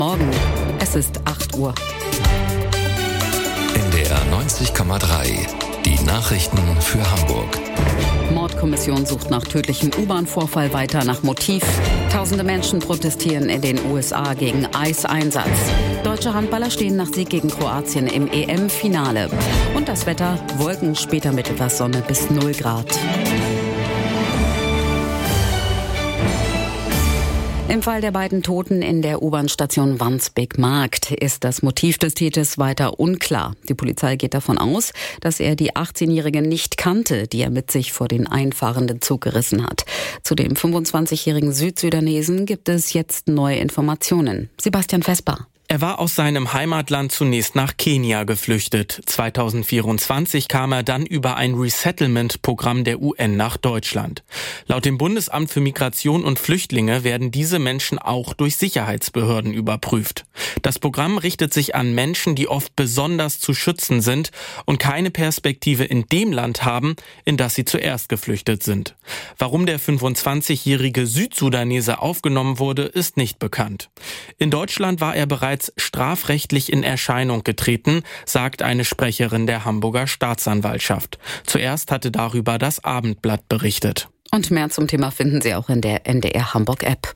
Morgen, es ist 8 Uhr. NDR 90,3, die Nachrichten für Hamburg. Mordkommission sucht nach tödlichem U-Bahn-Vorfall weiter nach Motiv. Tausende Menschen protestieren in den USA gegen Eiseinsatz. Deutsche Handballer stehen nach Sieg gegen Kroatien im EM-Finale. Und das Wetter, Wolken, später mit etwas Sonne bis 0 Grad. Im Fall der beiden Toten in der U-Bahn-Station Wandsbek-Markt ist das Motiv des Täters weiter unklar. Die Polizei geht davon aus, dass er die 18-Jährige nicht kannte, die er mit sich vor den einfahrenden Zug gerissen hat. Zu dem 25-jährigen Südsudanesen gibt es jetzt neue Informationen. Sebastian Vesper. Er war aus seinem Heimatland zunächst nach Kenia geflüchtet. 2024 kam er dann über ein Resettlement-Programm der UN nach Deutschland. Laut dem Bundesamt für Migration und Flüchtlinge werden diese Menschen auch durch Sicherheitsbehörden überprüft. Das Programm richtet sich an Menschen, die oft besonders zu schützen sind und keine Perspektive in dem Land haben, in das sie zuerst geflüchtet sind. Warum der 25-jährige Südsudanese aufgenommen wurde, ist nicht bekannt. In Deutschland war er bereits strafrechtlich in Erscheinung getreten, sagt eine Sprecherin der Hamburger Staatsanwaltschaft. Zuerst hatte darüber das Abendblatt berichtet. Und mehr zum Thema finden Sie auch in der NDR Hamburg App.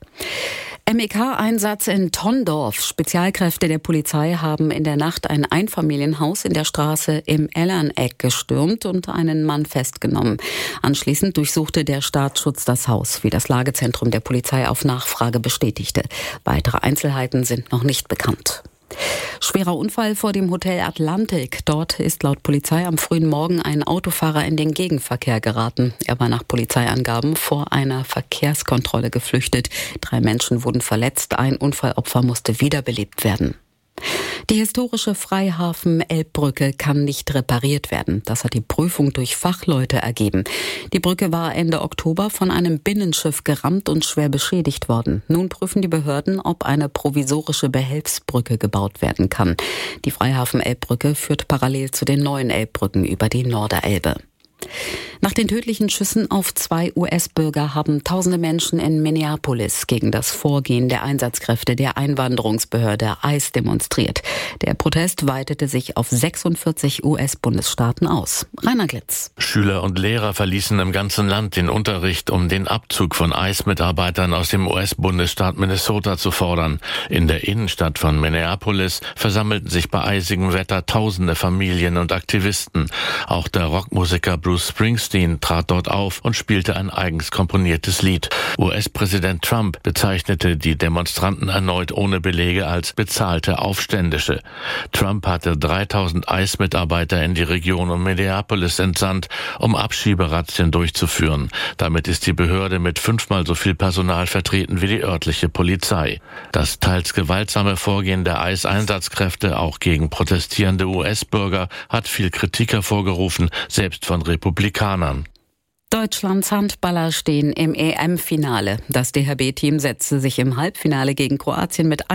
MEK-Einsatz in Tondorf. Spezialkräfte der Polizei haben in der Nacht ein Einfamilienhaus in der Straße im Ellerneck gestürmt und einen Mann festgenommen. Anschließend durchsuchte der Staatsschutz das Haus, wie das Lagezentrum der Polizei auf Nachfrage bestätigte. Weitere Einzelheiten sind noch nicht bekannt. Schwerer Unfall vor dem Hotel Atlantik. Dort ist laut Polizei am frühen Morgen ein Autofahrer in den Gegenverkehr geraten. Er war nach Polizeiangaben vor einer Verkehrskontrolle geflüchtet. 3 Menschen wurden verletzt. Ein Unfallopfer musste wiederbelebt werden. Die historische Freihafen-Elbbrücke kann nicht repariert werden. Das hat die Prüfung durch Fachleute ergeben. Die Brücke war Ende Oktober von einem Binnenschiff gerammt und schwer beschädigt worden. Nun prüfen die Behörden, ob eine provisorische Behelfsbrücke gebaut werden kann. Die Freihafen-Elbbrücke führt parallel zu den neuen Elbbrücken über die Norderelbe. Nach den tödlichen Schüssen auf 2 US-Bürger haben tausende Menschen in Minneapolis gegen das Vorgehen der Einsatzkräfte der Einwanderungsbehörde ICE demonstriert. Der Protest weitete sich auf 46 US-Bundesstaaten aus. Rainer Glitz. Schüler und Lehrer verließen im ganzen Land den Unterricht, um den Abzug von ICE-Mitarbeitern aus dem US-Bundesstaat Minnesota zu fordern. In der Innenstadt von Minneapolis versammelten sich bei eisigem Wetter tausende Familien und Aktivisten. Auch der Rockmusiker Bruce Springsteen trat dort auf und spielte ein eigens komponiertes Lied. US-Präsident Trump bezeichnete die Demonstranten erneut ohne Belege als bezahlte Aufständische. Trump hatte 3000 ICE-Mitarbeiter in die Region um Minneapolis entsandt, um Abschieberazzien durchzuführen. Damit ist die Behörde mit 5-mal so viel Personal vertreten wie die örtliche Polizei. Das teils gewaltsame Vorgehen der ICE-Einsatzkräfte auch gegen protestierende US-Bürger hat viel Kritik hervorgerufen, selbst von Republikanern. Deutschlands Handballer stehen im EM-Finale. Das DHB-Team setzte sich im Halbfinale gegen Kroatien mit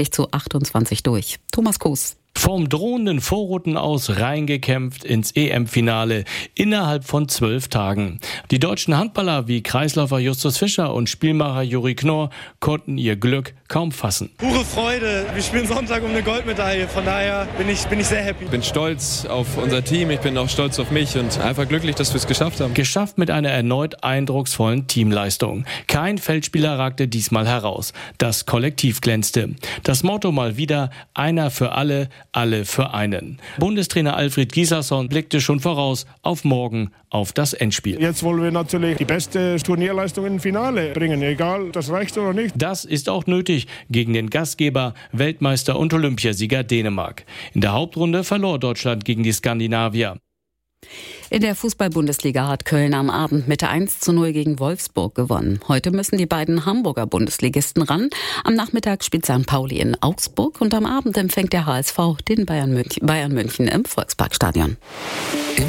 31:28 durch. Thomas Kuss. Vom drohenden Vorrunden aus reingekämpft ins EM-Finale innerhalb von 12 Tagen. Die deutschen Handballer wie Kreisläufer Justus Fischer und Spielmacher Juri Knorr konnten ihr Glück kaum fassen. Pure Freude. Wir spielen Sonntag um eine Goldmedaille. Von daher bin ich sehr happy. Ich bin stolz auf unser Team. Ich bin auch stolz auf mich und einfach glücklich, dass wir es geschafft haben. Geschafft mit einer erneut eindrucksvollen Teamleistung. Kein Feldspieler ragte diesmal heraus. Das Kollektiv glänzte. Das Motto mal wieder: einer für alle für einen. Bundestrainer Alfred Gislason blickte schon voraus auf morgen, auf das Endspiel. Jetzt wollen wir natürlich die beste Turnierleistung im Finale bringen, egal, das reicht oder nicht. Das ist auch nötig gegen den Gastgeber, Weltmeister und Olympiasieger Dänemark. In der Hauptrunde verlor Deutschland gegen die Skandinavier. In der Fußball-Bundesliga hat Köln am Abend mit 1:0 gegen Wolfsburg gewonnen. Heute müssen die beiden Hamburger Bundesligisten ran. Am Nachmittag spielt St. Pauli in Augsburg und am Abend empfängt der HSV den Bayern München im Volksparkstadion.